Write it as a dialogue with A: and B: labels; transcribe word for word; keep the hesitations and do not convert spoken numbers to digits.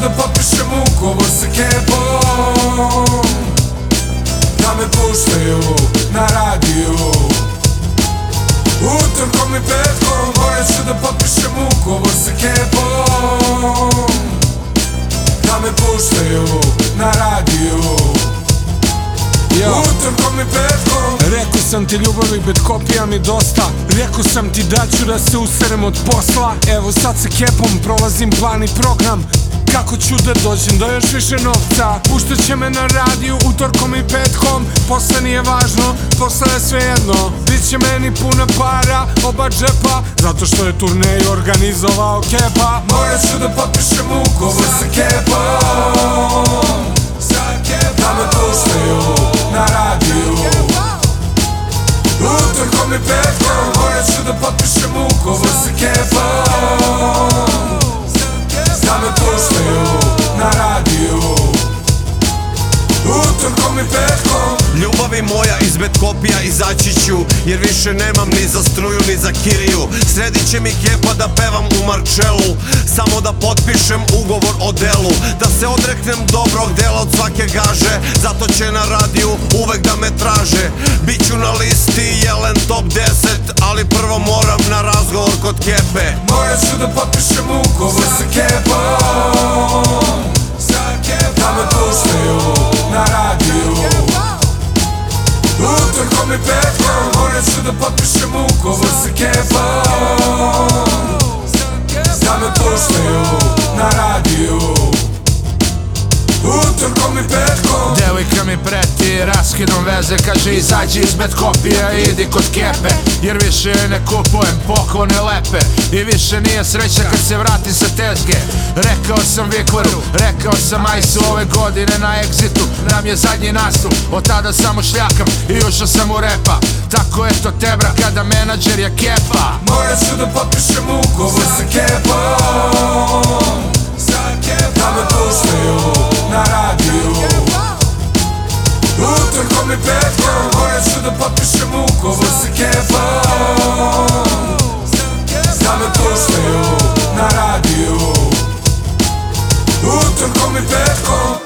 A: da potpišem ugovor sa Kepom, da me puštaju na radiju. Utorkom i petkom morat ću da potpišem ugovor sa Kepom, da me puštaju na radiju. Utorkom i petkom.
B: Rekao sam ti ljubavi bet kopija mi dosta. Rekao sam ti da ću da se userem od posla. Evo sad sa Kepom prolazim plan i program kako ću da dođem do još više novca. Puštat će me na radiju utorkom i petkom. Posle nije važno, posle je sve jedno. Biće meni puna para, oba džepa, zato što je turnej organizovao Kepa.
A: Morat ću da potpišem ugovor sa Kepom, da me puštaju na radiju. Utorkom i petkom morat ću da potpišem ugovor sa Kepom, da me puštaju na radiju. Utorkom i petkom.
C: Ljubavi moja iz bet kopija izaći ću, jer više nemam ni za struju ni za kiriju. Sredit će mi Kepa da pevam u Marčelu, samo da potpišem ugovor o delu. Da se odreknem dobrog dela od svake gaže, zato će na radiju uvek da me traže. Biću na listi Jelen top deset, ali prvo moram na razgovor kod Kepe.
A: Morat ću da potpišem ugovor sa Kepom, da me puštaju na radiju. Utorkom i petkom morat ću da potpišem ugovor sa Kepom, da me puštaju na radiju. Utorkom i petkom.
D: Devojka mi preti raskidom veze, kaže izađi iz bet kopija i idi kod Kepe, jer više ne kupujem poklone lepe i više nije sreća kad se vrati sa tezge. Rekao sam Vikvaru, rekao sam Ajsu, ove godine na Exitu nam je zadnji nastup. Od tada samo šljakam i ušao sam u repa, tako eto tebra kada menadžer je Kepa.
A: Morat ću da potpišem ugovor sa Kepom, da me puštaju na radiju. Utorkom i petkom morat ću da potpišem ugovor sa Kepom, da me puštaju na radiju. Utorkom i petkom.